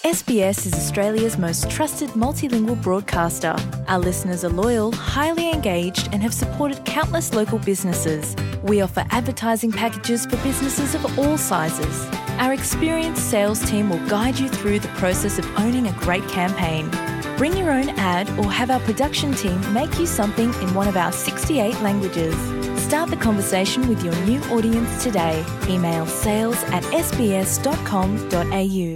SBS is Australia's most trusted multilingual broadcaster. Our listeners are loyal, highly engaged, and have supported countless local businesses. We offer advertising packages for businesses of all sizes. Our experienced sales team will guide you through the process of owning a great campaign. Bring your own ad or have our production team make you something in one of our 68 languages. Start the conversation with your new audience today. Email sales@sbs.com.au.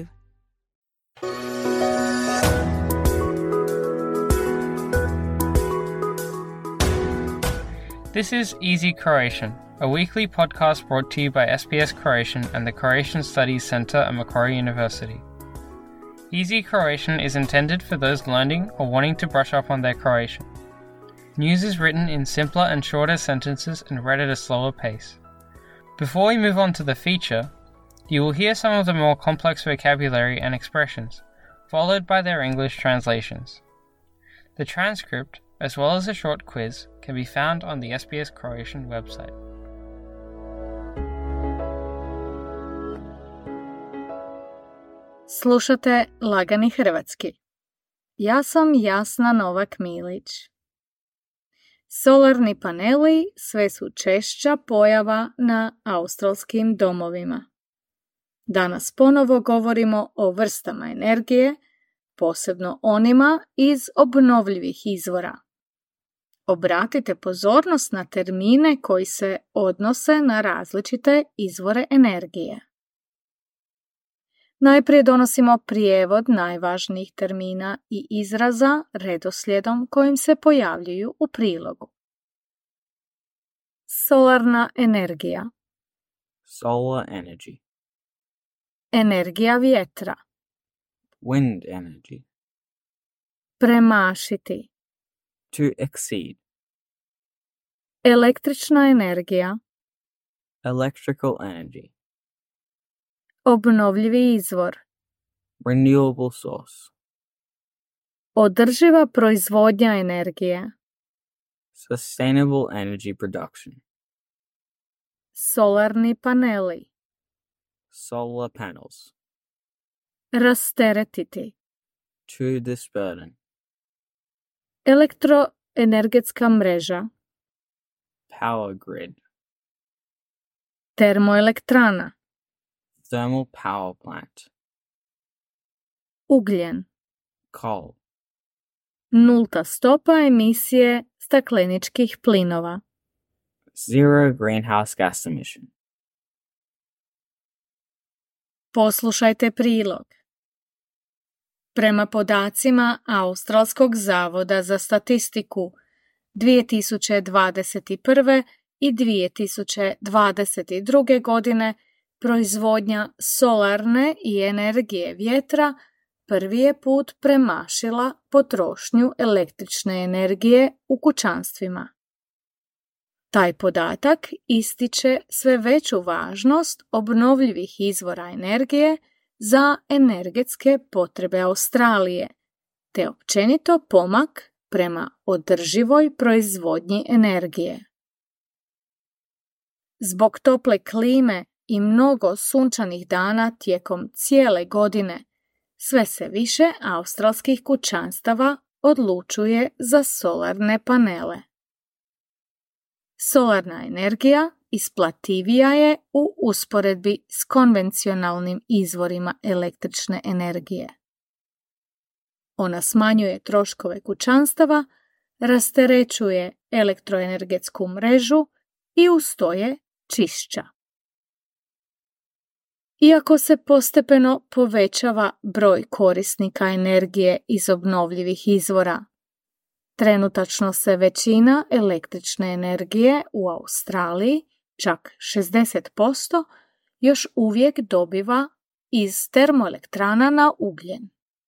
This is Easy Croatian, a weekly podcast brought to you by SBS Croatian and the Croatian Studies Centre at Macquarie University. Easy Croatian is intended for those learning or wanting to brush up on their Croatian. News is written in simpler and shorter sentences and read at a slower pace. Before we move on to the feature, you will hear some of the more complex vocabulary and expressions, followed by their English translations. The transcript, as well as a short quiz, can be found on the SBS Croatian website. Slušate Lagani hrvatski. Ja sam Jasna Novak-Milić. Solarni paneli sve su češća pojava na australskim domovima. Danas ponovo govorimo o vrstama energije, posebno onima iz obnovljivih izvora. Obratite pozornost na termine koji se odnose na različite izvore energije. Najprije donosimo prijevod najvažnijih termina i izraza redoslijedom kojim se pojavljuju u prilogu. Solarna energija. Solar energy. Energija vjetra. Wind energy. Premašiti. To exceed. Električna energija. Electrical energy. Obnovljivi izvor. Renewable source. Održiva proizvodnja energije. Sustainable energy production. Solarni paneli. Solar panels. Rasteretiti. To disburden. Elektroenergetska mreža. Power grid. Termoelektrana. Thermal power plant. Ugljen. Coal. Nulta stopa emisije stakleničkih plinova. Zero greenhouse gas emission. Poslušajte prilog. Prema podacima Australskog zavoda za statistiku 2021. i 2022. godine proizvodnja solarne i energije vjetra prvi je put premašila potrošnju električne energije u kućanstvima. Taj podatak ističe sve veću važnost obnovljivih izvora energije za energetske potrebe Australije, te općenito pomak prema održivoj proizvodnji energije. Zbog tople klime i mnogo sunčanih dana tijekom cijele godine, sve se više australskih kućanstava odlučuje za solarne panele. Solarna energija isplativija je u usporedbi s konvencionalnim izvorima električne energije. Ona smanjuje troškove kućanstava, rasterećuje elektroenergetsku mrežu i uz to je čišća. Iako se postepeno povećava broj korisnika energije iz obnovljivih izvora, trenutačno se većina električne energije u Australiji, čak 60%, još uvijek dobiva iz termoelektrana na ugljen.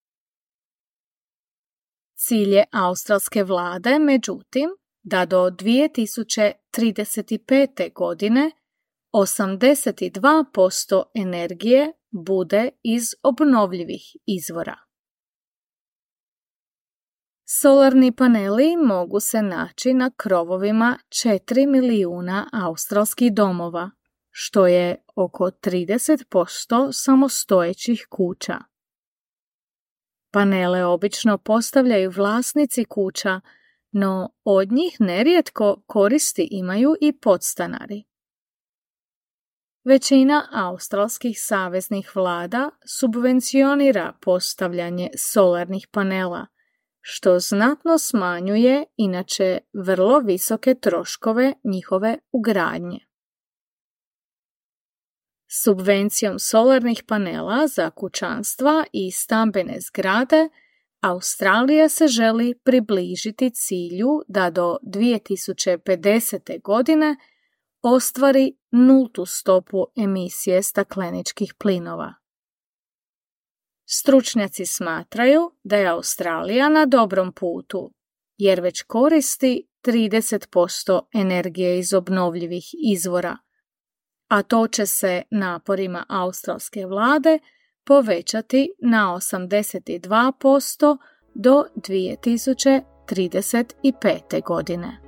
Cilj je australske vlade, međutim, da do 2035. godine 82% energije bude iz obnovljivih izvora. Solarni paneli mogu se naći na krovovima 4 milijuna australskih domova, što je oko 30% samostojećih kuća. Panele obično postavljaju vlasnici kuća, no od njih nerijetko koristi imaju i podstanari. Većina australskih saveznih vlada subvencionira postavljanje solarnih panela, što znatno smanjuje inače vrlo visoke troškove njihove ugradnje. Subvencijom solarnih panela za kućanstva i stambene zgrade Australija se želi približiti cilju da do 2050. godine ostvari nultu stopu emisije stakleničkih plinova. Stručnjaci smatraju da je Australija na dobrom putu, jer već koristi 30% energije iz obnovljivih izvora, a to će se naporima australske vlade povećati na 82% do 2035. godine.